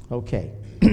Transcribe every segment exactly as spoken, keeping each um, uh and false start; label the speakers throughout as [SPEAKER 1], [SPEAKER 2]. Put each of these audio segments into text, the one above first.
[SPEAKER 1] Okay.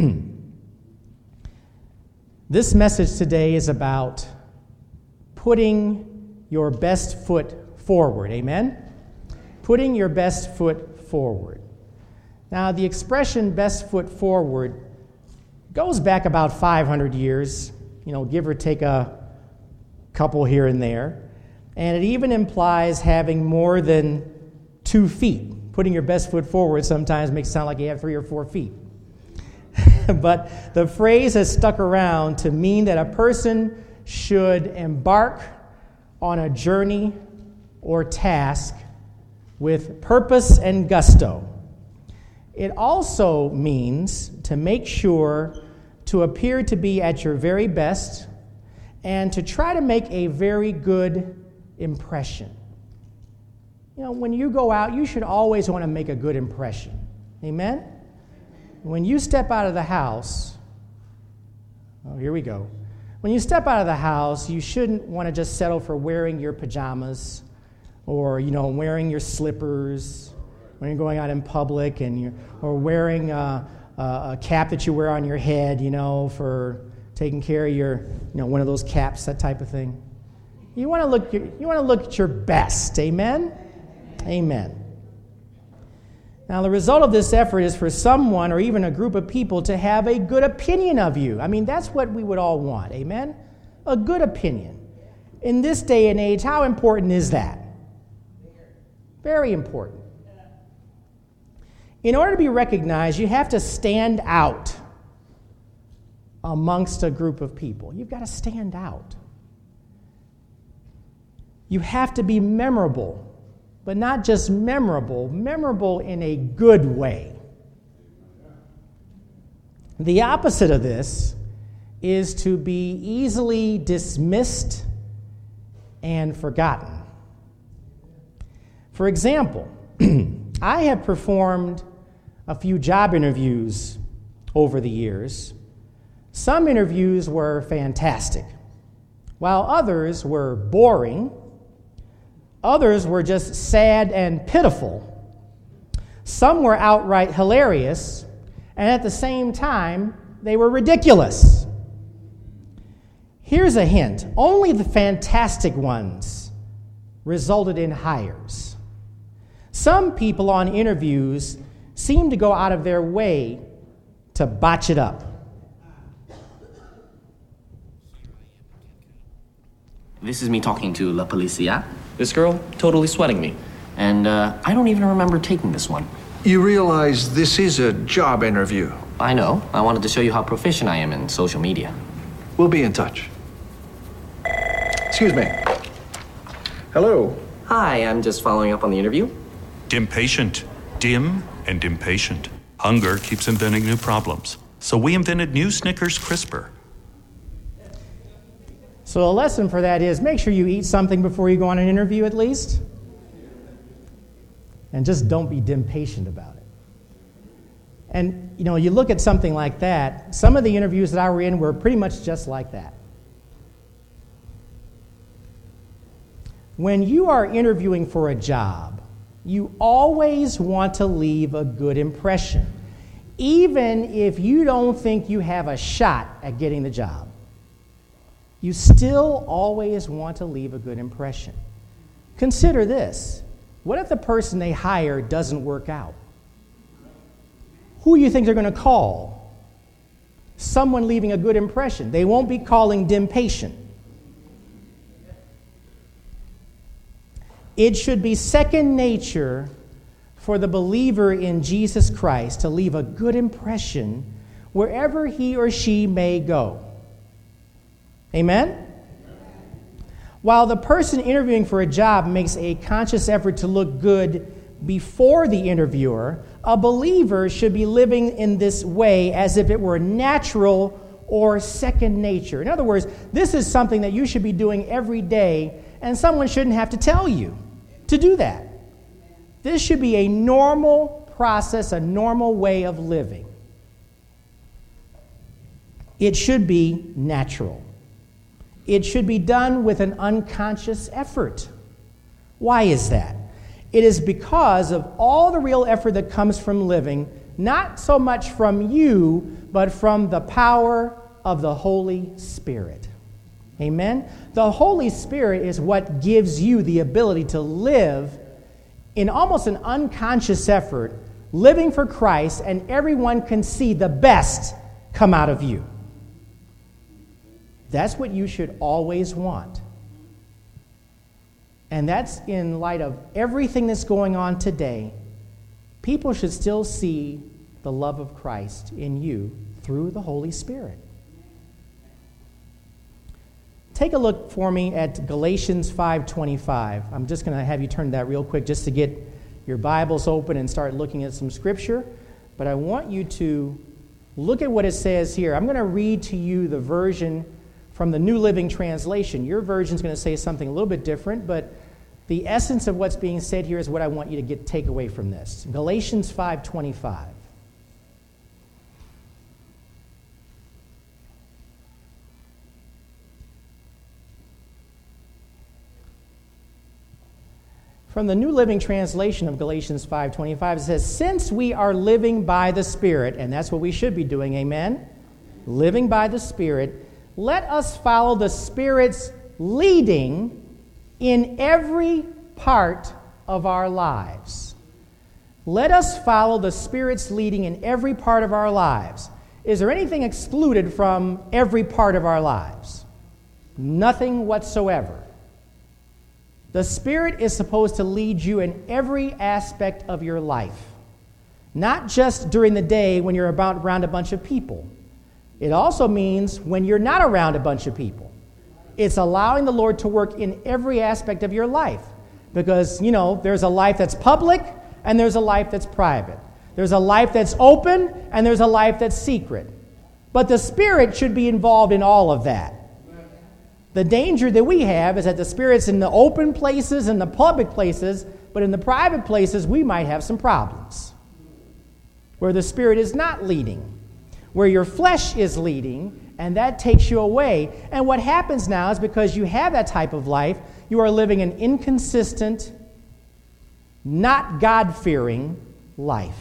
[SPEAKER 1] This message today is about putting your best foot forward. Amen? Putting your best foot forward. Now, the expression best foot forward goes back about five hundred years, you know, give or take a couple here and there. And it even implies having more than two feet. Putting your best foot forward sometimes makes it sound like you have three or four feet. But the phrase has stuck around to mean that a person should embark on a journey or task with purpose and gusto. It also means to make sure to appear to be at your very best and to try to make a very good impression. You know, when you go out, you should always want to make a good impression. Amen? When you step out of the house, oh, here we go. When you step out of the house, you shouldn't want to just settle for wearing your pajamas or, you know, wearing your slippers when you're going out in public, and you're, or wearing a, a, a cap that you wear on your head, you know, for taking care of your, you know, one of those caps, that type of thing. You want to look, you want to look at your best. Amen? Amen. Now, the result of this effort is for someone or even a group of people to have a good opinion of you. I mean, that's what we would all want. Amen? A good opinion. In this day and age, how important is that? Very important. In order to be recognized, you have to stand out amongst a group of people. You've got to stand out. You have to be memorable. But not just memorable, memorable in a good way. The opposite of this is to be easily dismissed and forgotten. For example, I have performed a few job interviews over the years. Some interviews were fantastic, while others were boring. Others were just sad and pitiful. Some were outright hilarious, and at the same time, they were ridiculous. Here's a hint. Only the fantastic ones resulted in hires. Some people on interviews seem to go out of their way to botch it up.
[SPEAKER 2] This is me talking to La Policia. This girl, totally sweating me. And uh, I don't even remember taking this one.
[SPEAKER 3] You realize this is a job interview.
[SPEAKER 2] I know. I wanted to show you how proficient I am in social media.
[SPEAKER 3] We'll be in touch. Excuse me. Hello.
[SPEAKER 2] Hi, I'm just following up on the interview.
[SPEAKER 4] Impatient. Dim and impatient. Hunger keeps inventing new problems. So we invented new Snickers Crisper.
[SPEAKER 1] So a lesson for that is make sure you eat something before you go on an interview at least. And just don't be dim-patient about it. And, you know, you look at something like that, some of the interviews that I were in were pretty much just like that. When you are interviewing for a job, you always want to leave a good impression, even if you don't think you have a shot at getting the job. You still always want to leave a good impression. Consider this. What if the person they hire doesn't work out? Who do you think they're going to call? Someone leaving a good impression. They won't be calling dim-patient. It should be second nature for the believer in Jesus Christ to leave a good impression wherever he or she may go. Amen? While the person interviewing for a job makes a conscious effort to look good before the interviewer, a believer should be living in this way as if it were natural or second nature. In other words, this is something that you should be doing every day, and someone shouldn't have to tell you to do that. This should be a normal process, a normal way of living. It should be natural. It should be done with an unconscious effort. Why is that? It is because of all the real effort that comes from living not so much from you, but from the power of the Holy Spirit. Amen? The Holy Spirit is what gives you the ability to live in almost an unconscious effort, living for Christ, and everyone can see the best come out of you. That's what you should always want. And that's in light of everything that's going on today. People should still see the love of Christ in you through the Holy Spirit. Take a look for me at Galatians five twenty-five. I'm just going to have you turn to that real quick just to get your Bibles open and start looking at some Scripture. But I want you to look at what it says here. I'm going to read to you the version from the New Living Translation. Your version is going to say something a little bit different, but the essence of what's being said here is what I want you to get take away from this. Galatians five twenty-five. From the New Living Translation of Galatians five twenty-five, it says, since we are living by the Spirit, and that's what we should be doing, amen? Living by the Spirit, let us follow the Spirit's leading in every part of our lives. Let us follow the Spirit's leading in every part of our lives. Is there anything excluded from every part of our lives? Nothing whatsoever. The Spirit is supposed to lead you in every aspect of your life, not just during the day when you're about around a bunch of people. It also means when you're not around a bunch of people. It's allowing the Lord to work in every aspect of your life because, you know, there's a life that's public and there's a life that's private. There's a life that's open and there's a life that's secret. But the Spirit should be involved in all of that. The danger that we have is that the Spirit's in the open places and the public places, but in the private places, we might have some problems. Where the Spirit is not leading, where your flesh is leading, and that takes you away. And what happens now is because you have that type of life, you are living an inconsistent, not God-fearing life.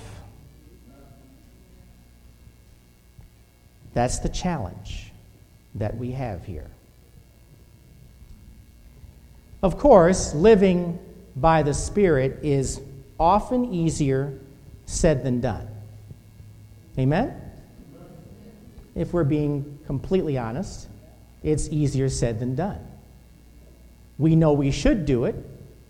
[SPEAKER 1] That's the challenge that we have here. Of course, living by the Spirit is often easier said than done. Amen? If we're being completely honest, it's easier said than done. We know we should do it,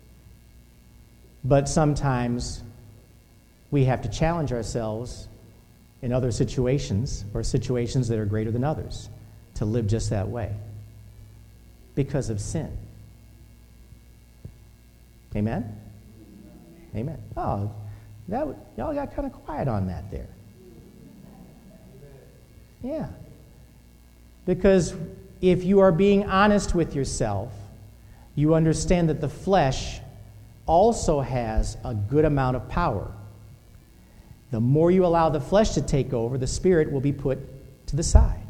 [SPEAKER 1] but sometimes we have to challenge ourselves in other situations or situations that are greater than others to live just that way because of sin. Amen? Amen. Oh, that y'all got kind of quiet on that there. Yeah. Because if you are being honest with yourself, you understand that the flesh also has a good amount of power. The more you allow the flesh to take over, the Spirit will be put to the side.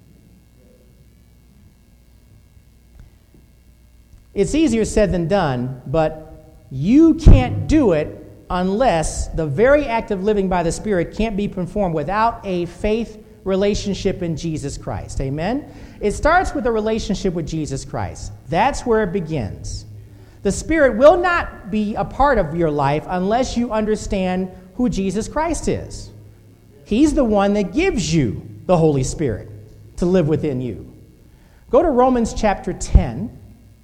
[SPEAKER 1] It's easier said than done, but you can't do it unless the very act of living by the Spirit can't be performed without a faith relationship in Jesus Christ. Amen? It starts with a relationship with Jesus Christ. That's where it begins. The Spirit will not be a part of your life unless you understand who Jesus Christ is. He's the one that gives you the Holy Spirit to live within you. Go to Romans chapter ten.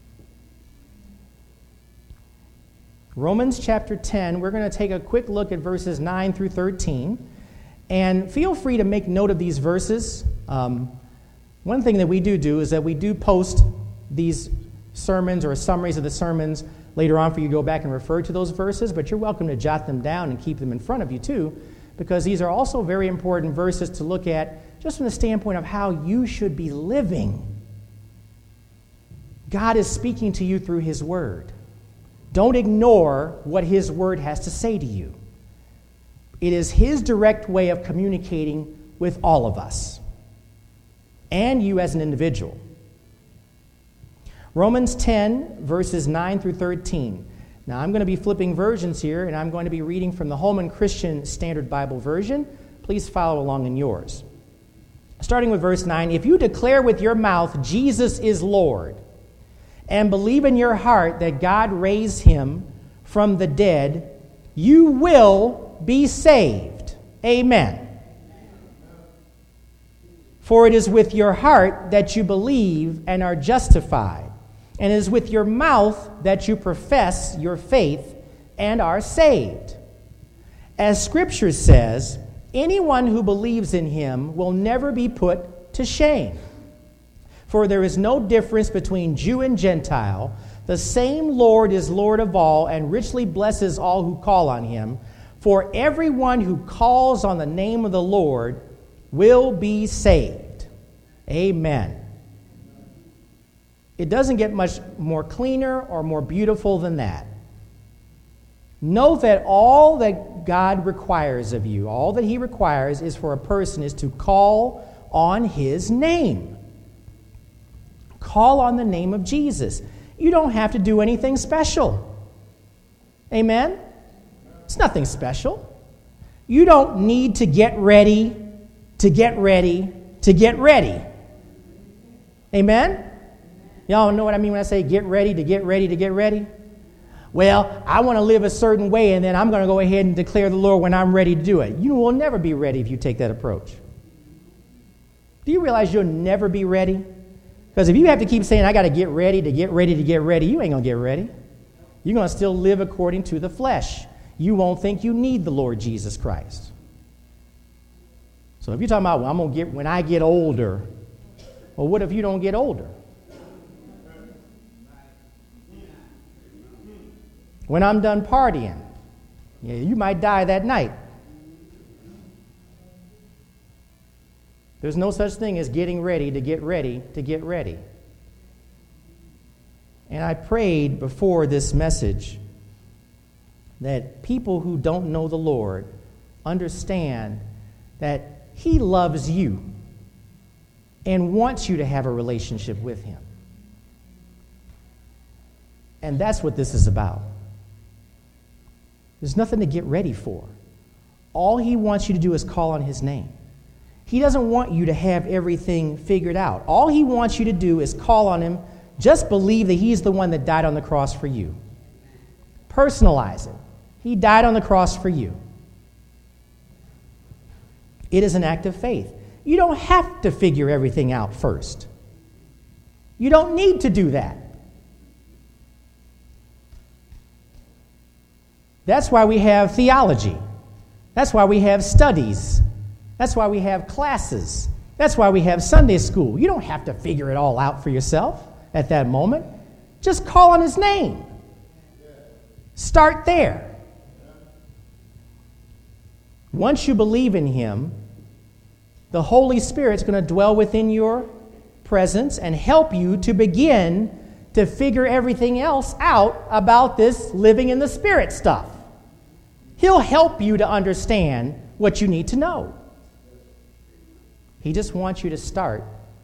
[SPEAKER 1] Romans chapter ten, we're going to take a quick look at verses nine through thirteen. And feel free to make note of these verses. Um, one thing that we do do is that we do post these sermons or summaries of the sermons later on for you to go back and refer to those verses, but you're welcome to jot them down and keep them in front of you too, because these are also very important verses to look at just from the standpoint of how you should be living. God is speaking to you through His Word. Don't ignore what His Word has to say to you. It is His direct way of communicating with all of us and you as an individual. Romans ten, verses nine through thirteen. Now, I'm going to be flipping versions here, and I'm going to be reading from the Holman Christian Standard Bible Version. Please follow along in yours. Starting with verse nine, if you declare with your mouth Jesus is Lord, and believe in your heart that God raised him from the dead, you will be saved. Amen. For it is with your heart that you believe and are justified, and it is with your mouth that you profess your faith and are saved. As Scripture says, anyone who believes in him will never be put to shame. For there is no difference between Jew and Gentile. The same Lord is Lord of all and richly blesses all who call on him. For everyone who calls on the name of the Lord will be saved. Amen. It doesn't get much more cleaner or more beautiful than that. Know that all that God requires of you, all that he requires is for a person is to call on his name. Call on the name of Jesus. You don't have to do anything special. Amen? It's nothing special. You don't need to get ready, to get ready, to get ready. Amen? Y'all know what I mean when I say get ready, to get ready, to get ready? Well, I want to live a certain way, and then I'm going to go ahead and declare the Lord when I'm ready to do it. You will never be ready if you take that approach. Do you realize you'll never be ready? Because if you have to keep saying, I got to get ready, to get ready, to get ready, you ain't going to get ready. You're going to still live according to the flesh. You won't think you need the Lord Jesus Christ. So if you're talking about, well, I'm going to get, when I get older, well, what if you don't get older? When I'm done partying, yeah, you might die that night. There's no such thing as getting ready to get ready to get ready. And I prayed before this message that people who don't know the Lord understand that he loves you and wants you to have a relationship with him. And that's what this is about. There's nothing to get ready for. All he wants you to do is call on his name. He doesn't want you to have everything figured out. All he wants you to do is call on him. Just believe that he's the one that died on the cross for you. Personalize it. He died on the cross for you. It is an act of faith. You don't have to figure everything out first. You don't need to do that. That's why we have theology. That's why we have studies. That's why we have classes. That's why we have Sunday school. You don't have to figure it all out for yourself at that moment. Just call on his name. Start there. Once you believe in him, the Holy Spirit's going to dwell within your presence and help you to begin to figure everything else out about this living in the Spirit stuff. He'll help you to understand what you need to know. He just wants you to start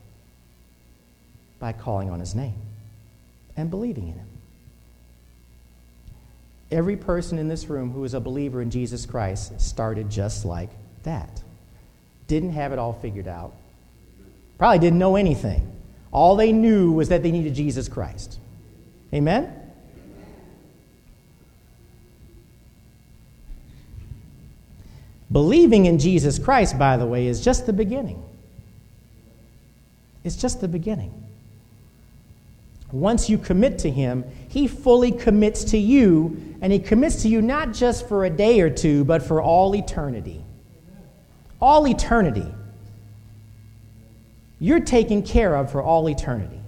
[SPEAKER 1] by calling on his name and believing in him. Every person in this room who is a believer in Jesus Christ started just like that. Didn't have it all figured out. Probably didn't know anything. All they knew was that they needed Jesus Christ. Amen? Believing in Jesus Christ, by the way, is just the beginning. It's just the beginning. Once you commit to him, he fully commits to you, and he commits to you not just for a day or two, but for all eternity. All eternity. You're taken care of for all eternity.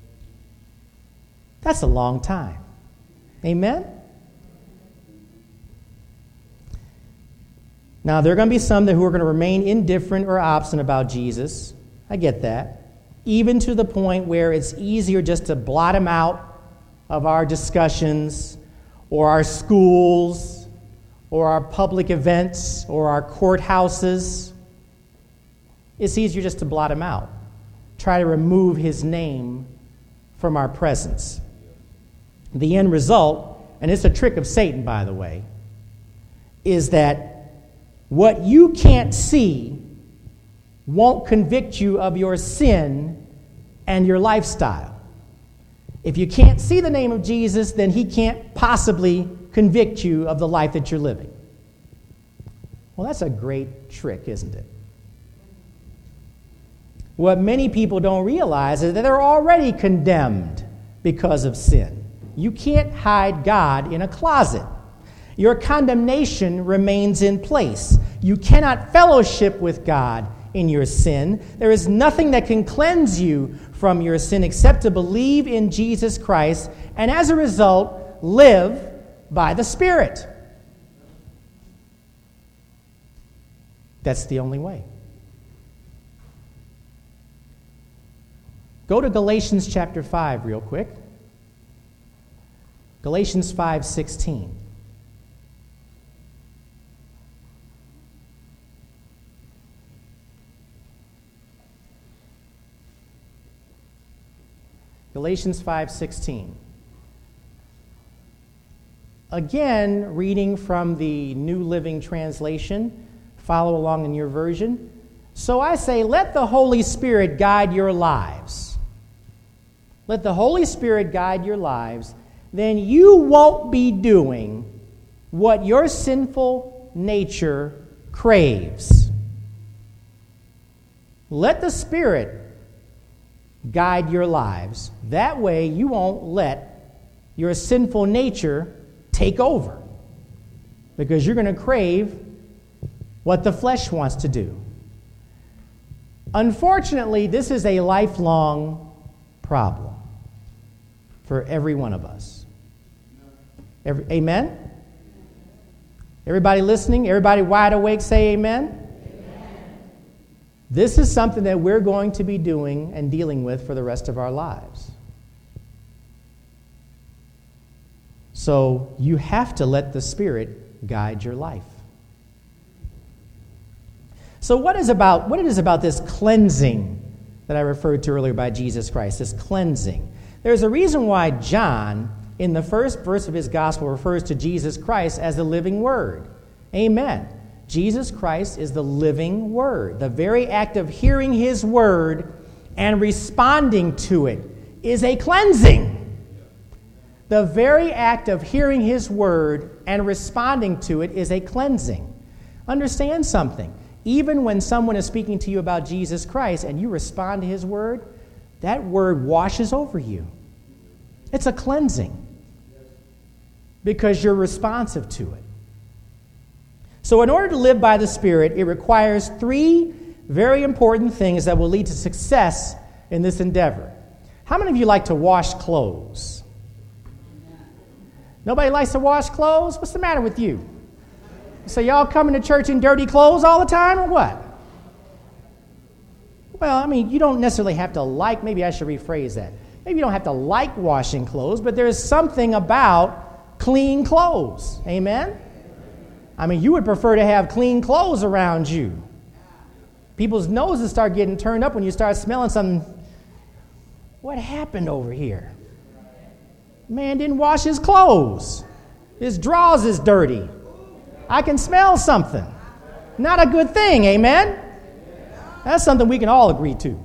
[SPEAKER 1] That's a long time. Amen? Now, there are going to be some that who are going to remain indifferent or obstinate about Jesus. I get that. Even to the point where it's easier just to blot him out of our discussions or our schools or our public events or our courthouses. It's easier just to blot him out. Try to remove his name from our presence. The end result and it's a trick of Satan, by the way, is that what you can't see won't convict you of your sin and your lifestyle. If you can't see the name of Jesus, then he can't possibly convict you of the life that you're living. Well, that's a great trick, isn't it? What many people don't realize is that they're already condemned because of sin. You can't hide God in a closet. Your condemnation remains in place. You cannot fellowship with God in your sin. There is nothing that can cleanse you from your sin except to believe in Jesus Christ and as a result, live by the Spirit. That's the only way. Go to Galatians chapter five real quick. Galatians five sixteen. Galatians five sixteen. Again, reading from the New Living Translation. Follow along in your version. So I say, let the Holy Spirit guide your lives. Let the Holy Spirit guide your lives. Then you won't be doing what your sinful nature craves. Let the Spirit guide your lives. That way you won't let your sinful nature take over, because you're going to crave what the flesh wants to do. Unfortunately, this is a lifelong problem for every one of us. Every, amen? Everybody listening? Everybody wide awake, say amen? Amen. This is something that we're going to be doing and dealing with for the rest of our lives. So you have to let the Spirit guide your life. So what is about what it is about this cleansing that I referred to earlier by Jesus Christ, this cleansing? There's a reason why John, in the first verse of his gospel, refers to Jesus Christ as the living Word. Amen. Jesus Christ is the living Word. The very act of hearing his word and responding to it is a cleansing. The very act of hearing his word and responding to it is a cleansing. Understand something. Even when someone is speaking to you about Jesus Christ and you respond to his word, that word washes over you. It's a cleansing because you're responsive to it. So in order to live by the Spirit, it requires three very important things that will lead to success in this endeavor. How many of you like to wash clothes? Nobody likes to wash clothes? What's the matter with you? So y'all coming to church in dirty clothes all the time or what? Well, I mean, you don't necessarily have to like, maybe I should rephrase that. Maybe you don't have to like washing clothes, but there's something about clean clothes. Amen? I mean, you would prefer to have clean clothes around you. People's noses start getting turned up when you start smelling something. What happened over here? Man didn't wash his clothes. His drawers is dirty. I can smell something. Not a good thing, amen? That's something we can all agree to.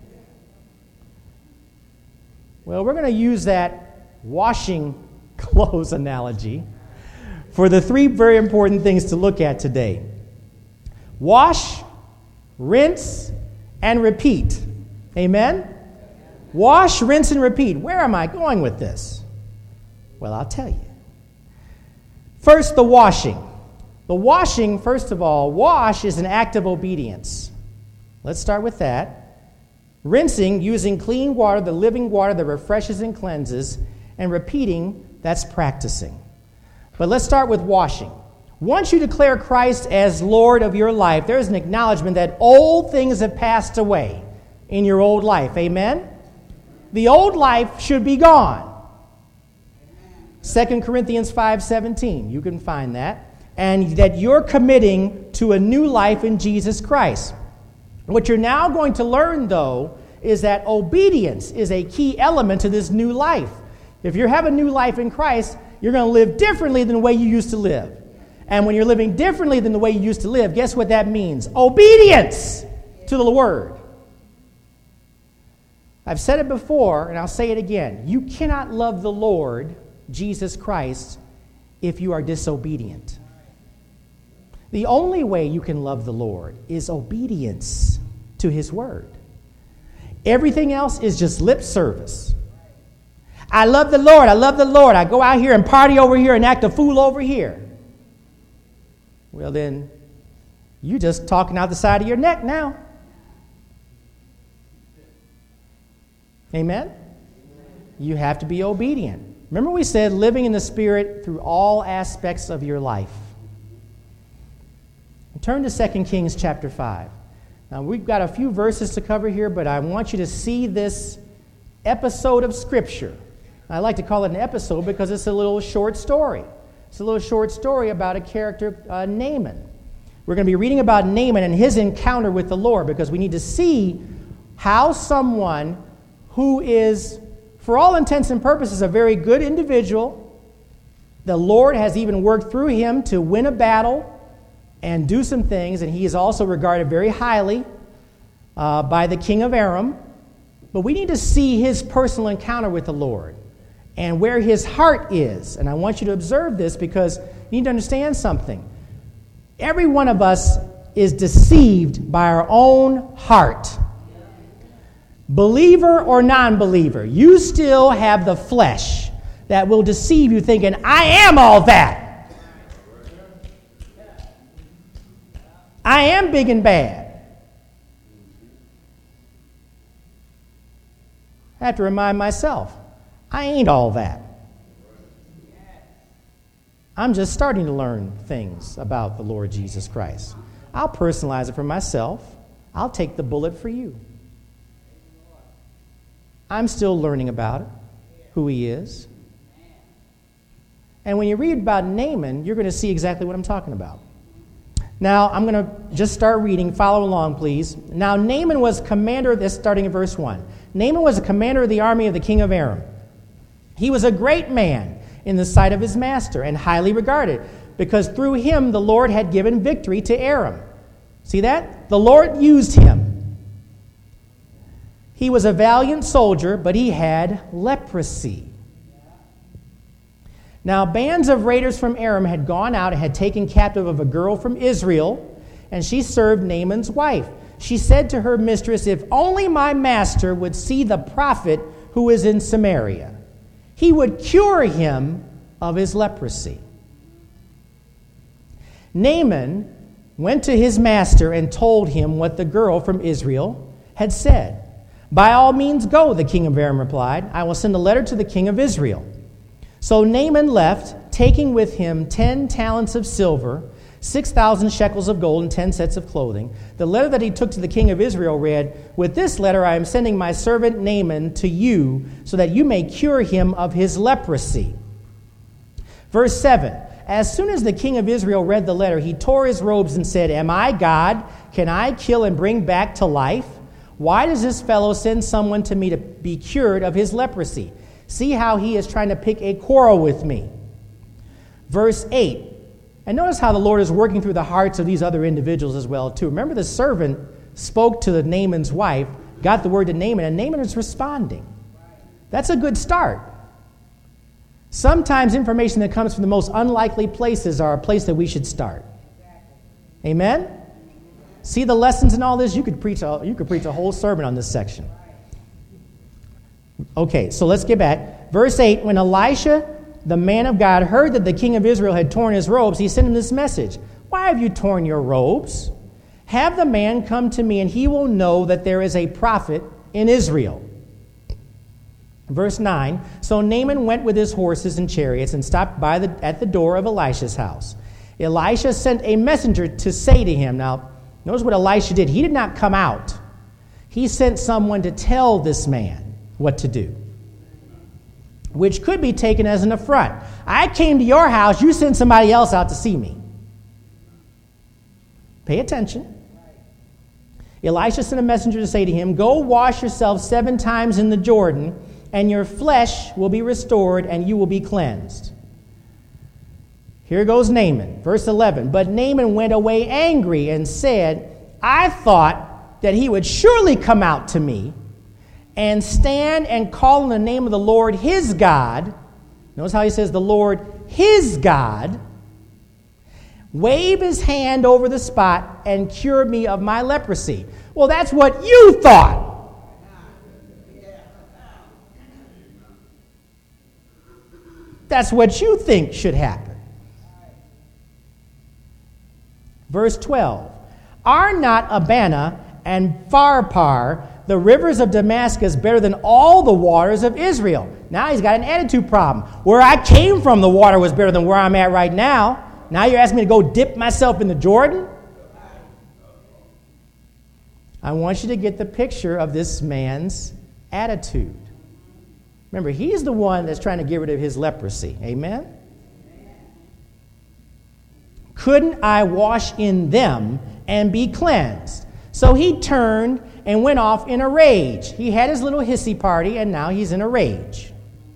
[SPEAKER 1] Well, we're going to use that washing clothes analogy for the three very important things to look at today. Wash, rinse, and repeat. Amen? Wash, rinse, and repeat. Where am I going with this? Well, I'll tell you. First, the washing. The washing, first of all, wash is an act of obedience. Let's start with that. Rinsing, using clean water, the living water that refreshes and cleanses. And repeating, that's practicing. But let's start with washing. Once you declare Christ as Lord of your life, there is an acknowledgement that old things have passed away in your old life. Amen? The old life should be gone. Second Corinthians five seventeen, you can find that. And that you're committing to a new life in Jesus Christ. What you're now going to learn, though, is that obedience is a key element to this new life. If you have a new life in Christ, you're going to live differently than the way you used to live. And when you're living differently than the way you used to live, guess what that means? Obedience to the Word. I've said it before, and I'll say it again. You cannot love the Lord, Jesus Christ, if you are disobedient. The only way you can love the Lord is obedience to His Word. Everything else is just lip service. I love the Lord, I love the Lord. I go out here and party over here and act a fool over here. Well then, you're just talking out the side of your neck now. Amen? You have to be obedient. Remember we said living in the Spirit through all aspects of your life. Turn to Second Kings chapter five. Now we've got a few verses to cover here, but I want you to see this episode of Scripture. I like to call it an episode because it's a little short story. It's a little short story about a character, uh, Naaman. We're going to be reading about Naaman and his encounter with the Lord because we need to see how someone who is, for all intents and purposes, a very good individual, the Lord has even worked through him to win a battle and do some things, and he is also regarded very highly uh, by the king of Aram. But we need to see his personal encounter with the Lord and where his heart is. And I want you to observe this because you need to understand something. Every one of us is deceived by our own heart. Believer or non-believer, you still have the flesh that will deceive you thinking, I am all that. I am big and bad. I have to remind myself, I ain't all that. I'm just starting to learn things about the Lord Jesus Christ. I'll personalize it for myself. I'll take the bullet for you. I'm still learning about it, who he is. And when you read about Naaman, you're going to see exactly what I'm talking about. Now, I'm going to just start reading. Follow along, please. Now, Naaman was commander of this, starting in verse one. Naaman was a commander of the army of the king of Aram. He was a great man in the sight of his master and highly regarded, because through him the Lord had given victory to Aram. See that? The Lord used him. He was a valiant soldier, but he had leprosy. Now, bands of raiders from Aram had gone out and had taken captive of a girl from Israel, and she served Naaman's wife. She said to her mistress, if only my master would see the prophet who is in Samaria, he would cure him of his leprosy. Naaman went to his master and told him what the girl from Israel had said. By all means go, the king of Aram replied. I will send a letter to the king of Israel. So Naaman left, taking with him ten talents of silver, six thousand shekels of gold, and ten sets of clothing. The letter that he took to the king of Israel read, with this letter I am sending my servant Naaman to you, so that you may cure him of his leprosy. Verse seven, as soon as the king of Israel read the letter, he tore his robes and said, am I God? Can I kill and bring back to life? Why does this fellow send someone to me to be cured of his leprosy? See how he is trying to pick a quarrel with me. Verse eight. And notice how the Lord is working through the hearts of these other individuals as well, too. Remember, the servant spoke to the Naaman's wife, got the word to Naaman, and Naaman is responding. That's a good start. Sometimes information that comes from the most unlikely places are a place that we should start. Amen? See the lessons in all this? You could preach a, you could preach a whole sermon on this section. Okay, so let's get back. Verse eight, when Elisha, the man of God, heard that the king of Israel had torn his robes, he sent him this message. Why have you torn your robes? Have the man come to me, and he will know that there is a prophet in Israel. Verse nine, so Naaman went with his horses and chariots and stopped by the, at the door of Elisha's house. Elisha sent a messenger to say to him, now, notice what Elisha did. He did not come out. He sent someone to tell this man what to do, which could be taken as an affront. I came to your house, you sent somebody else out to see me. Pay attention. Elisha sent a messenger to say to him, go wash yourself seven times in the Jordan, and your flesh will be restored, and you will be cleansed. Here goes Naaman, verse eleven. But Naaman went away angry and said, I thought that he would surely come out to me and stand and call in the name of the Lord his God. Notice how he says the Lord his God, wave his hand over the spot and cure me of my leprosy. Well, that's what you thought. That's what you think should happen. Verse twelve. Are not Abana and Pharpar, the rivers of Damascus, better than all the waters of Israel? Now he's got an attitude problem. Where I came from, the water was better than where I'm at right now. Now you're asking me to go dip myself in the Jordan? I want you to get the picture of this man's attitude. Remember, he's the one that's trying to get rid of his leprosy. Amen? Couldn't I wash in them and be cleansed? So he turned and went off in a rage. He had his little hissy party, and now he's in a rage.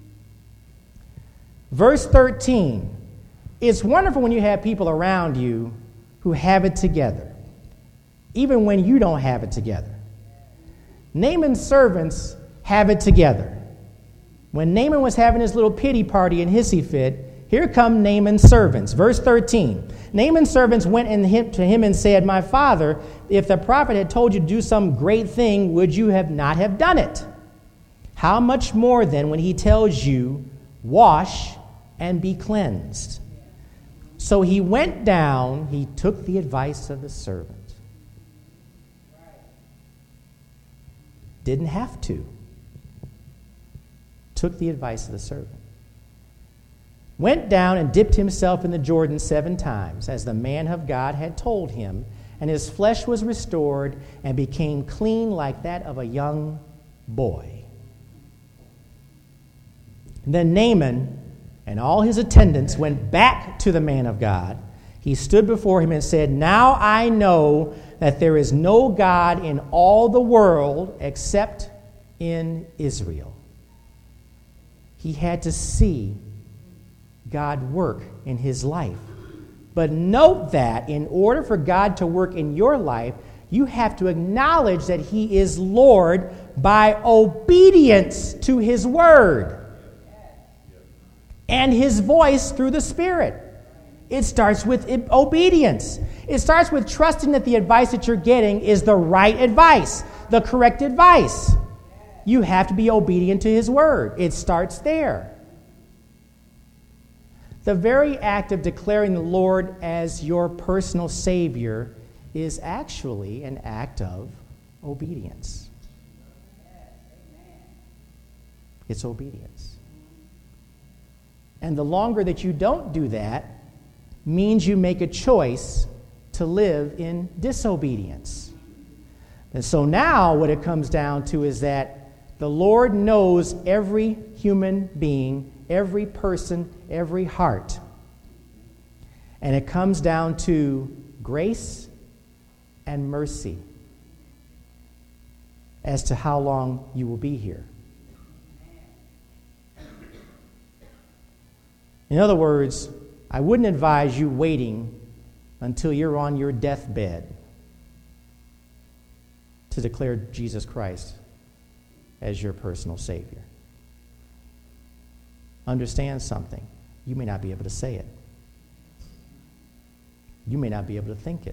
[SPEAKER 1] Verse thirteen. It's wonderful when you have people around you who have it together, even when you don't have it together. Naaman's servants have it together. When Naaman was having his little pity party and hissy fit, here come Naaman's servants. Verse thirteen. Naaman's servants went in him, to him and said, My father, if the prophet had told you to do some great thing, would you have not have done it? How much more then when he tells you, wash and be cleansed? So he went down, he took the advice of the servant. Didn't have to. Took the advice of the servant. Went down and dipped himself in the Jordan seven times, as the man of God had told him, and his flesh was restored and became clean like that of a young boy. And then Naaman and all his attendants went back to the man of God. He stood before him and said, Now I know that there is no God in all the world except in Israel. He had to see God work in his life. But note that in order for God to work in your life, you have to acknowledge that he is Lord by obedience to his word and his voice through the Spirit. It starts with obedience. It starts with trusting that the advice that you're getting is the right advice, the correct advice. You have to be obedient to his word. It starts there. The very act of declaring the Lord as your personal Savior is actually an act of obedience. It's obedience. And the longer that you don't do that means you make a choice to live in disobedience. And so now what it comes down to is that the Lord knows every human being, every person, every heart. And it comes down to grace and mercy as to how long you will be here. In other words, I wouldn't advise you waiting until you're on your deathbed to declare Jesus Christ as your personal Savior. Understand something. You may not be able to say it. You may not be able to think it.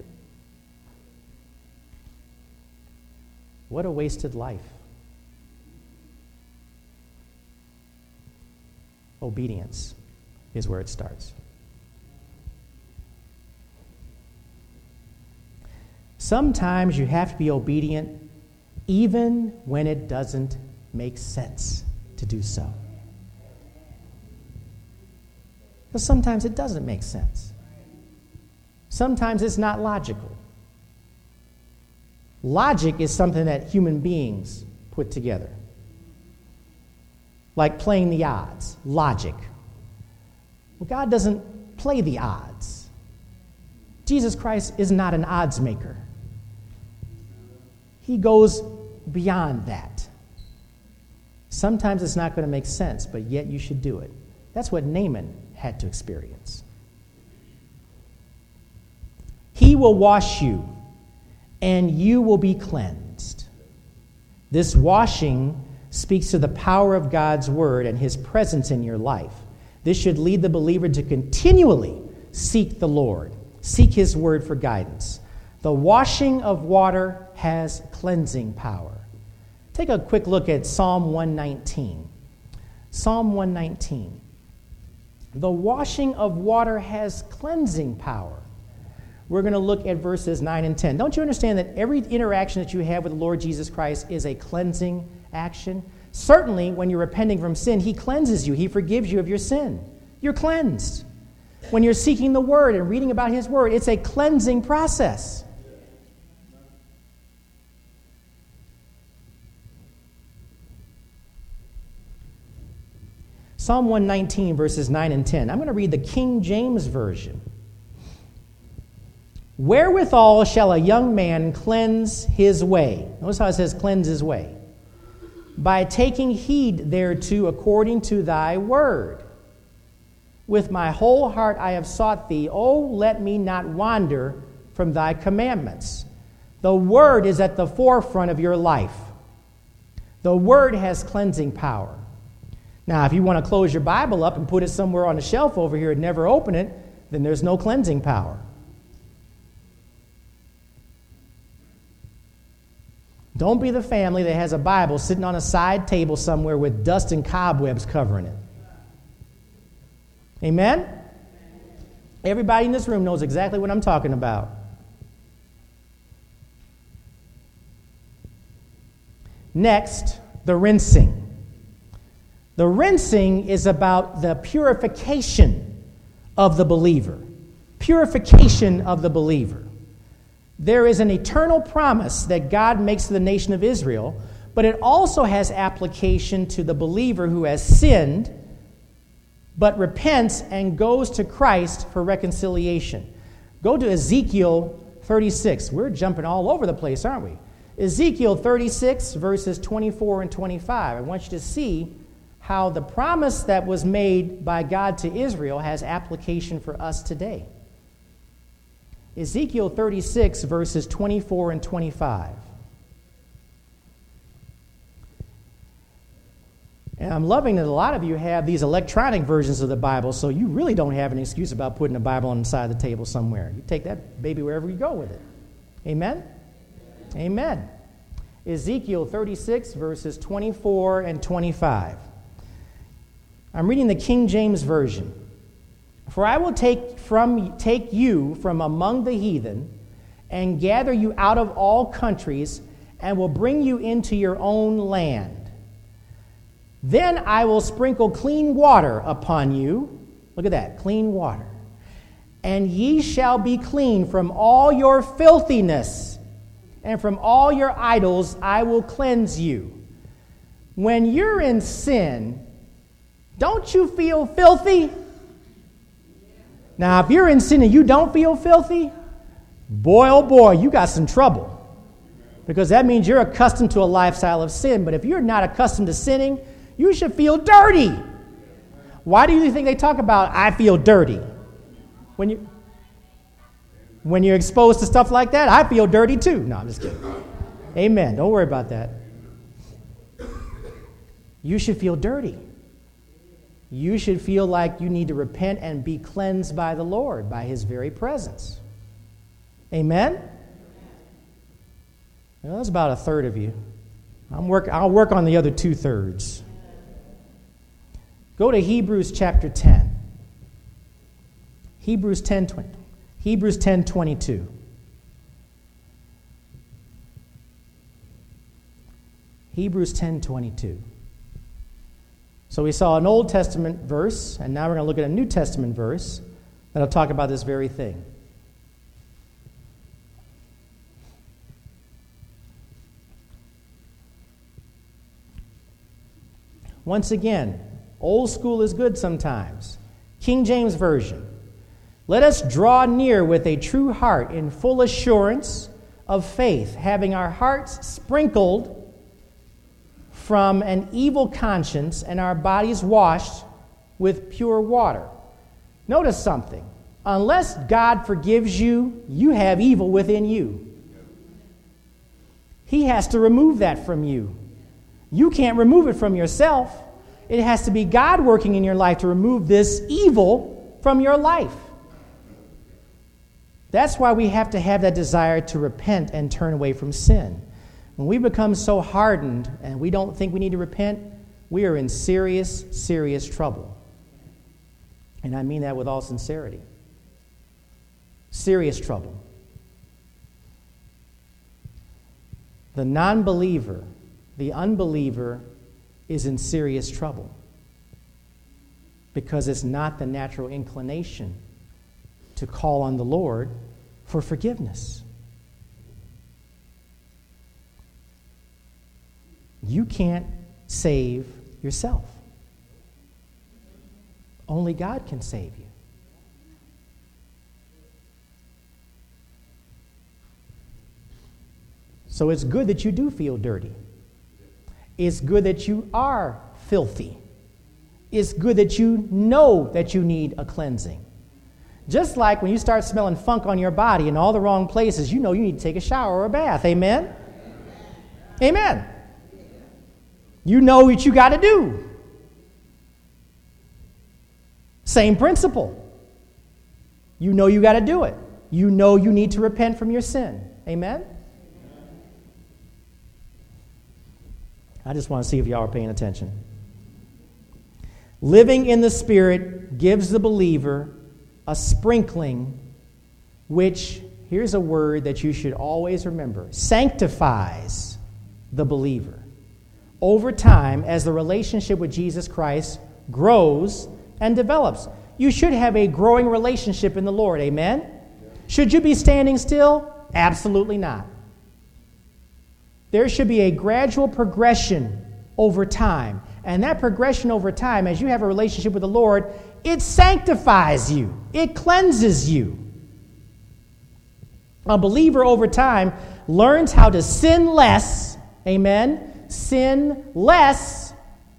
[SPEAKER 1] What a wasted life. Obedience is where it starts. Sometimes you have to be obedient even when it doesn't make sense to do so. Because sometimes it doesn't make sense. Sometimes it's not logical. Logic is something that human beings put together. Like playing the odds. Logic. Well, God doesn't play the odds. Jesus Christ is not an odds maker. He goes beyond that. Sometimes it's not going to make sense, but yet you should do it. That's what Naaman had to experience. He will wash you, and you will be cleansed. This washing speaks to the power of God's word and his presence in your life. This should lead the believer to continually seek the Lord, seek his word for guidance. The washing of water has cleansing power. Take a quick look at Psalm one nineteen. Psalm one nineteen. The washing of water has cleansing power. We're going to look at verses nine and ten. Don't you understand that every interaction that you have with the Lord Jesus Christ is a cleansing action? Certainly, when you're repenting from sin, he cleanses you. He forgives you of your sin. You're cleansed. When you're seeking the Word and reading about his Word, it's a cleansing process. Psalm one nineteen, verses nine and ten. I'm going to read the King James Version. Wherewithal shall a young man cleanse his way? Notice how it says cleanse his way. By taking heed thereto according to thy word. With my whole heart I have sought thee. Oh, let me not wander from thy commandments. The word is at the forefront of your life. The word has cleansing power. Now, if you want to close your Bible up and put it somewhere on a shelf over here and never open it, then there's no cleansing power. Don't be the family that has a Bible sitting on a side table somewhere with dust and cobwebs covering it. Amen? Everybody in this room knows exactly what I'm talking about. Next, the rinsing. The rinsing is about the purification of the believer. Purification of the believer. There is an eternal promise that God makes to the nation of Israel, but it also has application to the believer who has sinned, but repents and goes to Christ for reconciliation. Go to Ezekiel thirty-six. We're jumping all over the place, aren't we? Ezekiel thirty-six, verses twenty-four and twenty-five. I want you to see how the promise that was made by God to Israel has application for us today. Ezekiel thirty-six, verses twenty-four and twenty-five. And I'm loving that a lot of you have these electronic versions of the Bible, so you really don't have an excuse about putting a Bible on the side of the table somewhere. You take that baby wherever you go with it. Amen? Amen. Ezekiel thirty-six, verses twenty-four and twenty-five. I'm reading the King James Version. For I will take from take you from among the heathen and gather you out of all countries and will bring you into your own land. Then I will sprinkle clean water upon you. Look at that, clean water. And ye shall be clean from all your filthiness, and from all your idols I will cleanse you. When you're in sin, don't you feel filthy? Now, if you're in sin and you don't feel filthy, boy, oh boy, you got some trouble. Because that means you're accustomed to a lifestyle of sin. But if you're not accustomed to sinning, you should feel dirty. Why do you think they talk about, I feel dirty? When, you, when you're exposed to stuff like that, I feel dirty too. No, I'm just kidding. Amen. Don't worry about that. You should feel dirty. You should feel like you need to repent and be cleansed by the Lord, by his very presence. Amen? Well, that's about a third of you. I'm work, I'll work on the other two-thirds. Go to Hebrews chapter ten. Hebrews ten, twenty. Hebrews ten, twenty-two. Hebrews ten, twenty-two. So we saw an Old Testament verse, and now we're going to look at a New Testament verse that'll talk about this very thing. Once again, old school is good sometimes. King James Version. Let us draw near with a true heart in full assurance of faith, having our hearts sprinkled from an evil conscience and our bodies washed with pure water. Notice something. Unless God forgives you, you have evil within you. He has to remove that from you. You can't remove it from yourself. It has to be God working in your life to remove this evil from your life. That's why we have to have that desire to repent and turn away from sin. When we become so hardened and we don't think we need to repent, we are in serious, serious trouble. And I mean that with all sincerity. Serious trouble. The non-believer, the unbeliever, is in serious trouble because it's not the natural inclination to call on the Lord for forgiveness. You can't save yourself. Only God can save you. So it's good that you do feel dirty. It's good that you are filthy. It's good that you know that you need a cleansing. Just like when you start smelling funk on your body in all the wrong places, you know you need to take a shower or a bath. Amen? Amen. You know what you got to do. Same principle. You know you got to do it. You know you need to repent from your sin. Amen? I just want to see if y'all are paying attention. Living in the Spirit gives the believer a sprinkling, which, here's a word that you should always remember, sanctifies the believer. Over time, as the relationship with Jesus Christ grows and develops. You should have a growing relationship in the Lord, amen? Should you be standing still? Absolutely not. There should be a gradual progression over time. And that progression over time, as you have a relationship with the Lord, it sanctifies you. It cleanses you. A believer over time learns how to sin less, amen? Sin less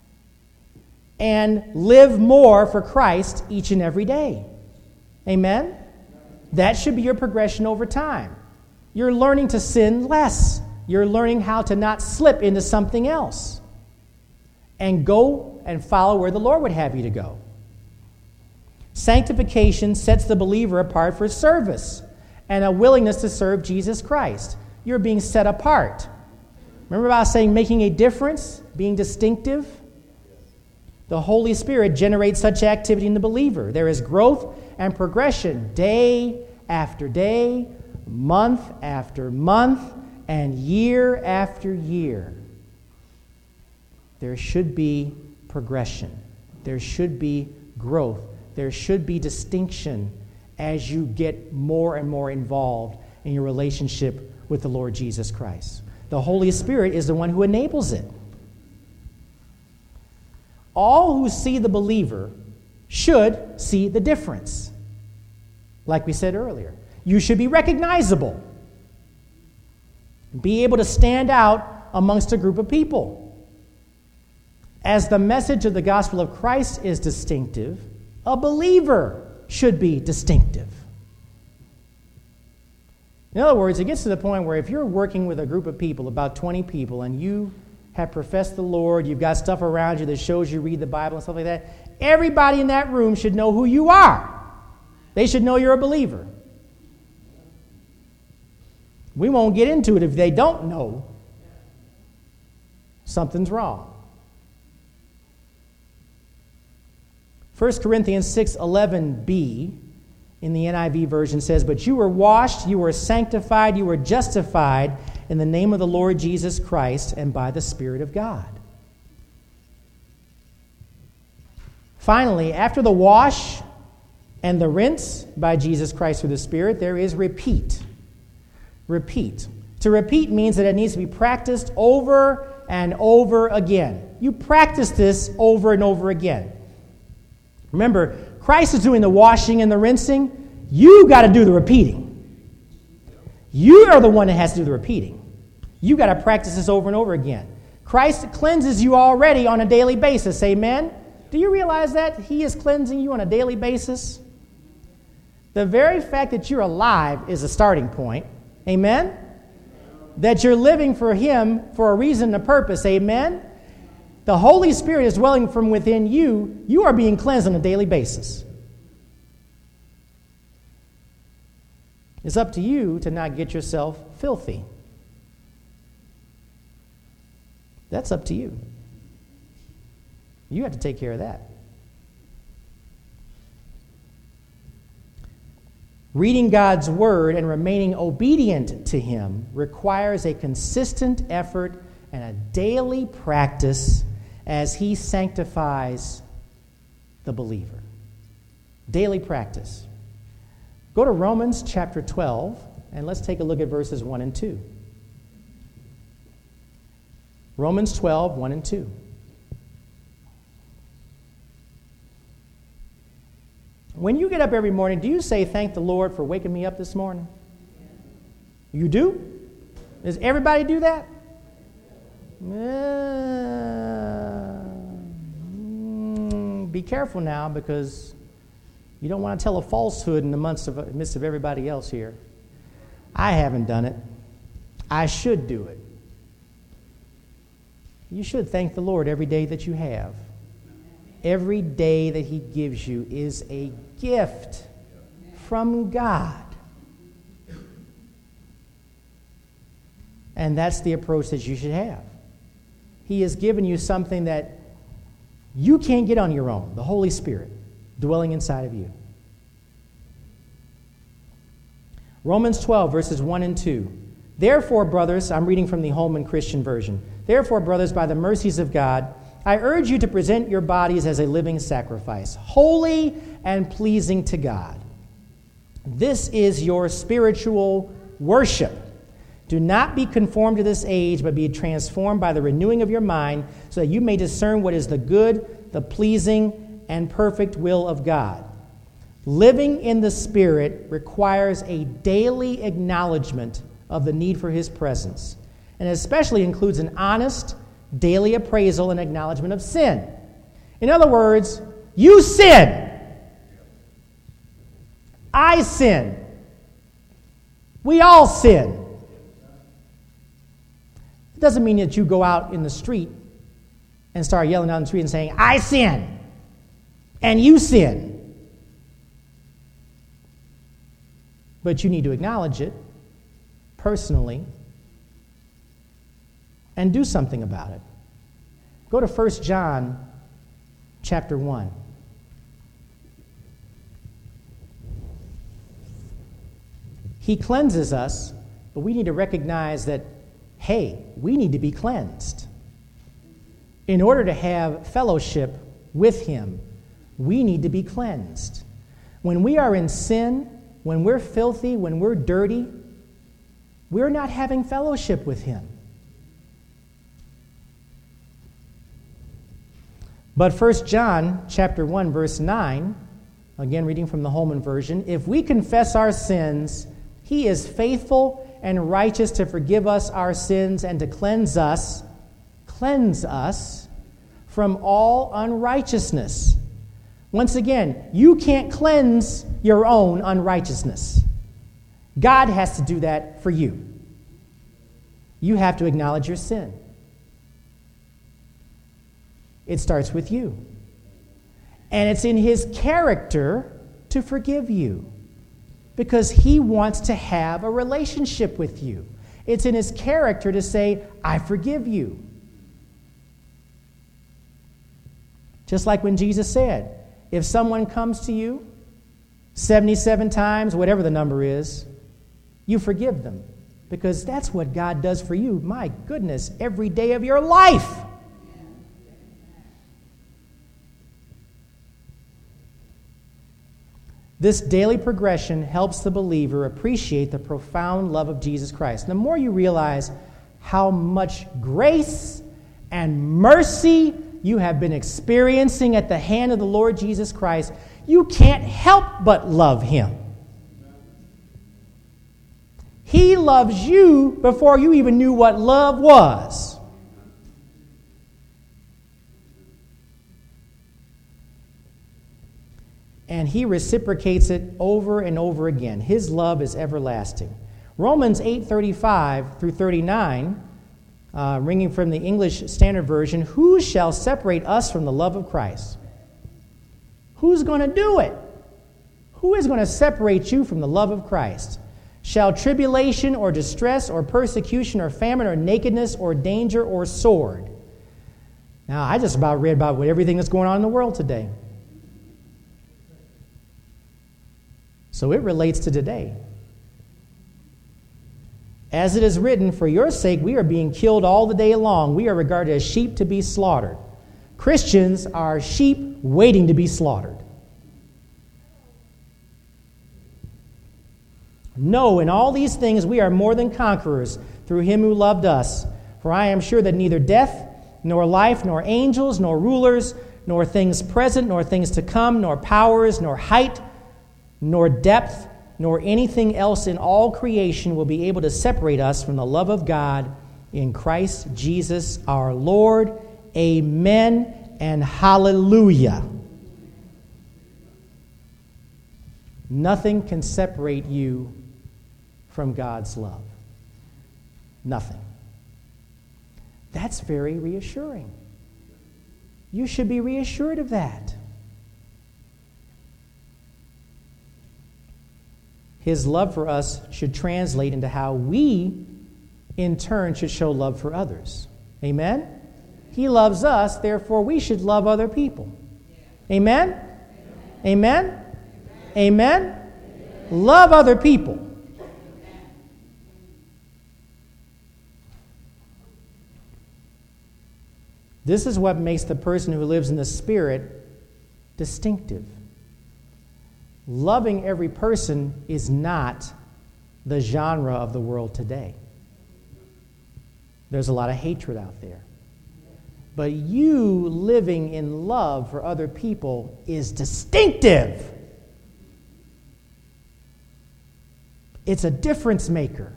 [SPEAKER 1] and live more for Christ each and every day. Amen? That should be your progression over time. You're learning to sin less. You're learning how to not slip into something else and go and follow where the Lord would have you to go. Sanctification sets the believer apart for service and a willingness to serve Jesus Christ. You're being set apart. Remember about saying making a difference, being distinctive? The Holy Spirit generates such activity in the believer. There is growth and progression day after day, month after month, and year after year. There should be progression. There should be growth. There should be distinction as you get more and more involved in your relationship with the Lord Jesus Christ. The Holy Spirit is the one who enables it. All who see the believer should see the difference. Like we said earlier, you should be recognizable. Be able to stand out amongst a group of people. As the message of the gospel of Christ is distinctive, a believer should be distinctive. In other words, it gets to the point where if you're working with a group of people, about twenty people, and you have professed the Lord, you've got stuff around you that shows you read the Bible and stuff like that, everybody in that room should know who you are. They should know you're a believer. We won't get into it if they don't know. Something's wrong. First Corinthians six eleven b in the N I V version says, "But you were washed, you were sanctified, you were justified in the name of the Lord Jesus Christ and by the Spirit of God." Finally, after the wash and the rinse by Jesus Christ through the Spirit, there is repeat. Repeat. To repeat means that it needs to be practiced over and over again. You practice this over and over again. Remember, Christ is doing the washing and the rinsing. You got to do the repeating. You are the one that has to do the repeating. You got to practice this over and over again. Christ cleanses you already on a daily basis. Amen? Do you realize that? He is cleansing you on a daily basis. The very fact that you're alive is a starting point. Amen? That you're living for Him for a reason and a purpose. Amen? The Holy Spirit is dwelling from within you. You are being cleansed on a daily basis. It's up to you to not get yourself filthy. That's up to you. You have to take care of that. Reading God's Word and remaining obedient to Him requires a consistent effort and a daily practice as He sanctifies the believer. Daily practice. Go to Romans chapter twelve, and let's take a look at verses one and two. Romans twelve, one and two. When you get up every morning, do you say, "Thank the Lord for waking me up this morning"? You do? Does everybody do that? Uh, mm, be careful now, because you don't want to tell a falsehood in the midst of, midst of everybody else here. I haven't done it. I should do it. You should thank the Lord every day that you have. Every day that He gives you is a gift from God. And that's the approach that you should have. He has given you something that you can't get on your own, the Holy Spirit dwelling inside of you. Romans twelve, verses one and two. Therefore, brothers, I'm reading from the Holman Christian Version. Therefore, brothers, by the mercies of God, I urge you to present your bodies as a living sacrifice, holy and pleasing to God. This is your spiritual worship. Do not be conformed to this age, but be transformed by the renewing of your mind, so that you may discern what is the good, the pleasing, and perfect will of God. Living in the Spirit requires a daily acknowledgement of the need for His presence, and especially includes an honest, daily appraisal and acknowledgement of sin. In other words, you sin. I sin. We all sin. It doesn't mean that you go out in the street and start yelling down the street and saying, "I sin," and you sin. But you need to acknowledge it personally and do something about it. Go to First John chapter one. He cleanses us, but we need to recognize that, hey, we need to be cleansed. In order to have fellowship with Him, we need to be cleansed. When we are in sin, when we're filthy, when we're dirty, we're not having fellowship with Him. But First John chapter one, verse nine, again reading from the Holman Version, if we confess our sins, He is faithful and righteous to forgive us our sins and to cleanse us, cleanse us from all unrighteousness. Once again, you can't cleanse your own unrighteousness. God has to do that for you. You have to acknowledge your sin. It starts with you. And it's in His character to forgive you, because He wants to have a relationship with you. It's in His character to say, "I forgive you." Just like when Jesus said, if someone comes to you seventy-seven times, whatever the number is, you forgive them, because that's what God does for you, my goodness, every day of your life. This daily progression helps the believer appreciate the profound love of Jesus Christ. The more you realize how much grace and mercy you have been experiencing at the hand of the Lord Jesus Christ, you can't help but love Him. He loves you before you even knew what love was. and he reciprocates it over and over again. His love is everlasting. Romans eight thirty-five through thirty-nine, uh, ringing from the English Standard Version, who shall separate us from the love of Christ? Who's going to do it? Who is going to separate you from the love of Christ? Shall tribulation or distress or persecution or famine or nakedness or danger or sword? Now, I just about read about what everything that's going on in the world today. So it relates to today. As it is written, for your sake we are being killed all the day long. We are regarded as sheep to be slaughtered. Christians are sheep waiting to be slaughtered. No, in all these things we are more than conquerors through him who loved us. For I am sure that neither death, nor life, nor angels, nor rulers, nor things present, nor things to come, nor powers, nor height, nor depth, nor anything else in all creation will be able to separate us from the love of God in Christ Jesus our Lord. Amen and hallelujah. Nothing can separate you from God's love. Nothing. That's very reassuring. You should be reassured of that. His love for us should translate into how we, in turn, should show love for others. Amen? He loves us, therefore we should love other people. Amen? Amen? Amen? Love other people. This is what makes the person who lives in the Spirit distinctive. Loving every person is not the genre of the world today. There's a lot of hatred out there. But you living in love for other people is distinctive. It's a difference maker.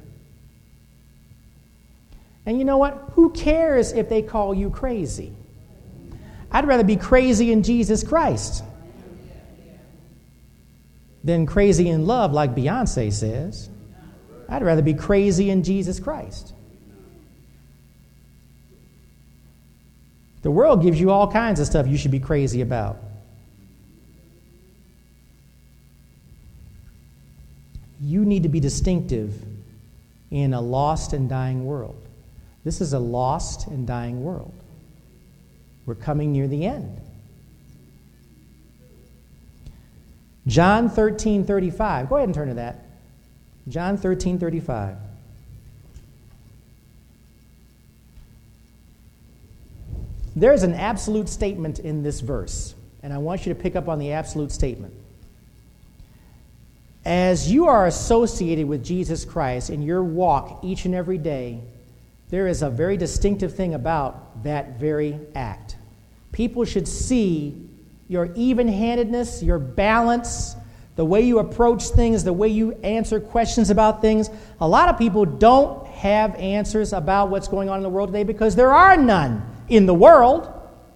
[SPEAKER 1] And you know what? Who cares if they call you crazy? I'd rather be crazy in Jesus Christ than crazy in love, like Beyonce says. I'd rather be crazy in Jesus Christ. The world gives you all kinds of stuff you should be crazy about. You need to be distinctive in a lost and dying world. This is a lost and dying world. We're coming near the end. John thirteen thirty-five. Go ahead and turn to that. John thirteen thirty-five. There's an absolute statement in this verse, and I want you to pick up on the absolute statement. As you are associated with Jesus Christ in your walk each and every day, there is a very distinctive thing about that very act. People should see your even-handedness, your balance, the way you approach things, the way you answer questions about things. A lot of people don't have answers about what's going on in the world today because there are none in the world.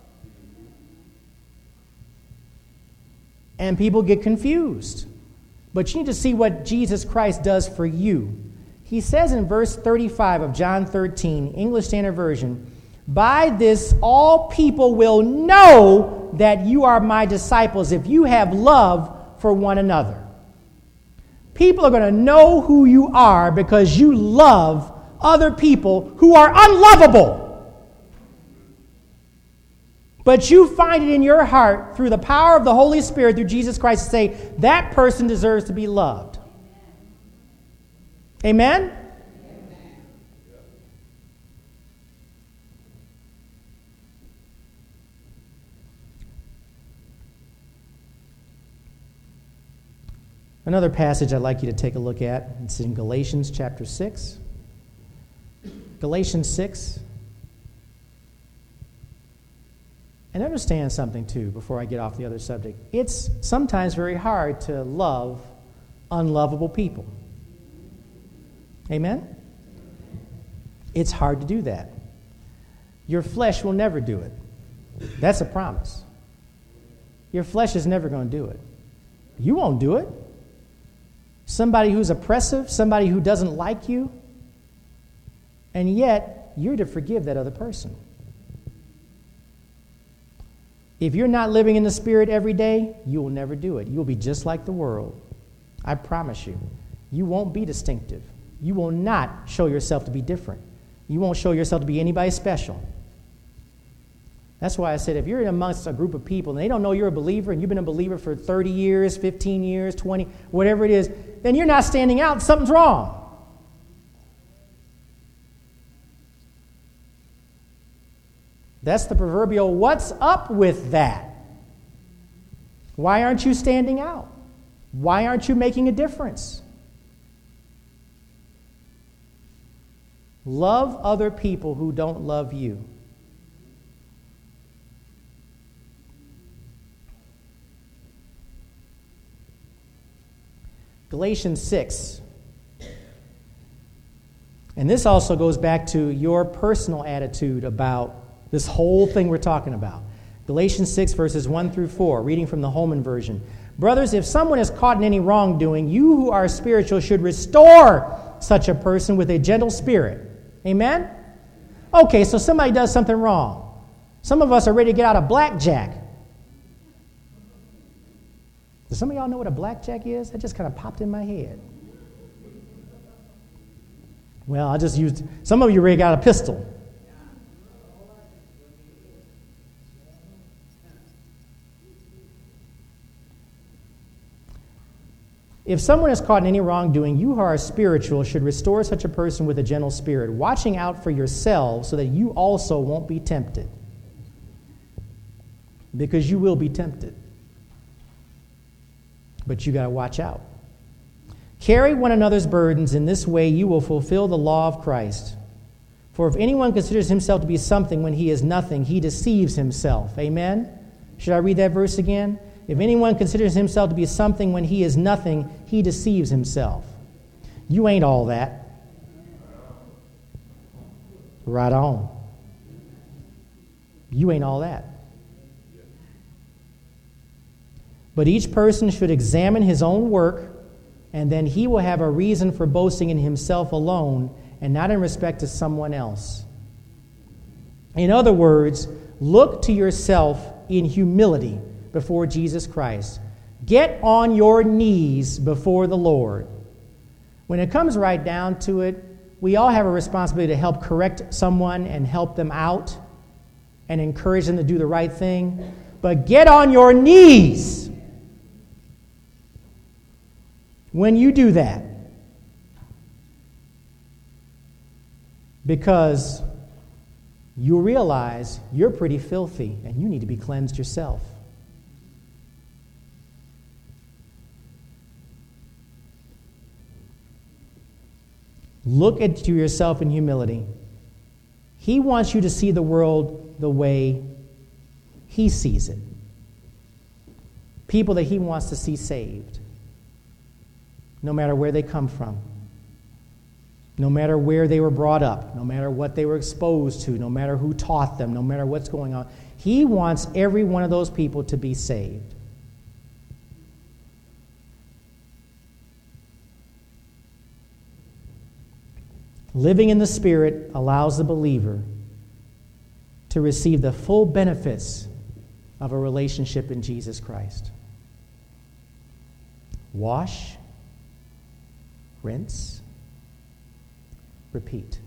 [SPEAKER 1] And people get confused. But you need to see what Jesus Christ does for you. He says in verse thirty-five of John thirteen, English Standard Version, by this all people will know that you are my disciples if you have love for one another. People are going to know who you are because you love other people who are unlovable. But you find it in your heart through the power of the Holy Spirit, through Jesus Christ, to say, that person deserves to be loved. Amen? Another passage I'd like you to take a look at, it's in Galatians chapter six. Galatians six. And understand something, too, before I get off the other subject. It's sometimes very hard to love unlovable people. Amen? It's hard to do that. Your flesh will never do it. That's a promise. Your flesh is never going to do it. You won't do it. Somebody who's oppressive, somebody who doesn't like you, and yet you're to forgive that other person. If you're not living in the Spirit every day, you will never do it. You'll be just like the world. I promise you. You won't be distinctive. You will not show yourself to be different. You won't show yourself to be anybody special. That's why I said if you're in amongst a group of people and they don't know you're a believer and you've been a believer for thirty years, fifteen years, twenty, whatever it is, then you're not standing out. Something's wrong. That's the proverbial, what's up with that? Why aren't you standing out? Why aren't you making a difference? Love other people who don't love you. Galatians six. And this also goes back to your personal attitude about this whole thing we're talking about. Galatians six, verses one through four, reading from the Holman version. Brothers, if someone is caught in any wrongdoing, you who are spiritual should restore such a person with a gentle spirit. Amen? Okay, so somebody does something wrong. Some of us are ready to get out of blackjack. Does some of y'all know what a blackjack is? That just kind of popped in my head. Well, I just used, some of you ready to get out a pistol. If someone is caught in any wrongdoing, you who are spiritual should restore such a person with a gentle spirit, watching out for yourselves so that you also won't be tempted. Because you will be tempted. But you got to watch out. Carry one another's burdens. In this way you will fulfill the law of Christ. For if anyone considers himself to be something when he is nothing, he deceives himself. Amen? Should I read that verse again? If anyone considers himself to be something when he is nothing, he deceives himself. You ain't all that. Right on. You ain't all that. But each person should examine his own work, and then he will have a reason for boasting in himself alone and not in respect to someone else. In other words, look to yourself in humility before Jesus Christ. Get on your knees before the Lord. When it comes right down to it, we all have a responsibility to help correct someone and help them out and encourage them to do the right thing. But get on your knees when you do that. Because you realize you're pretty filthy and you need to be cleansed yourself. Look at yourself in humility. He wants you to see the world the way He sees it. People that He wants to see saved, no matter where they come from, no matter where they were brought up, no matter what they were exposed to, no matter who taught them, no matter what's going on. He wants every one of those people to be saved. Living in the Spirit allows the believer to receive the full benefits of a relationship in Jesus Christ. Wash, rinse, repeat.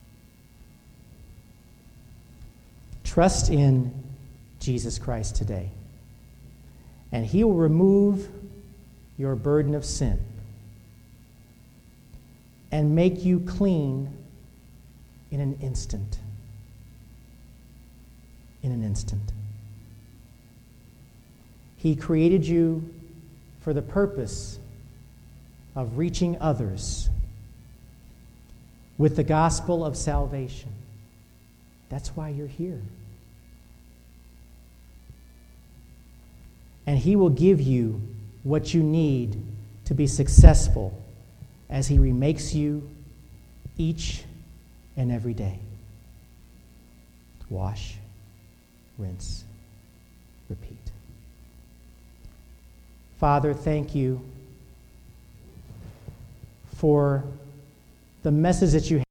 [SPEAKER 1] Trust in Jesus Christ today, and He will remove your burden of sin and make you clean in an instant. In an instant. He created you for the purpose of reaching others with the gospel of salvation. That's why you're here. And He will give you what you need to be successful as He remakes you each and every day. Wash, rinse, repeat. Father, thank you for the message that you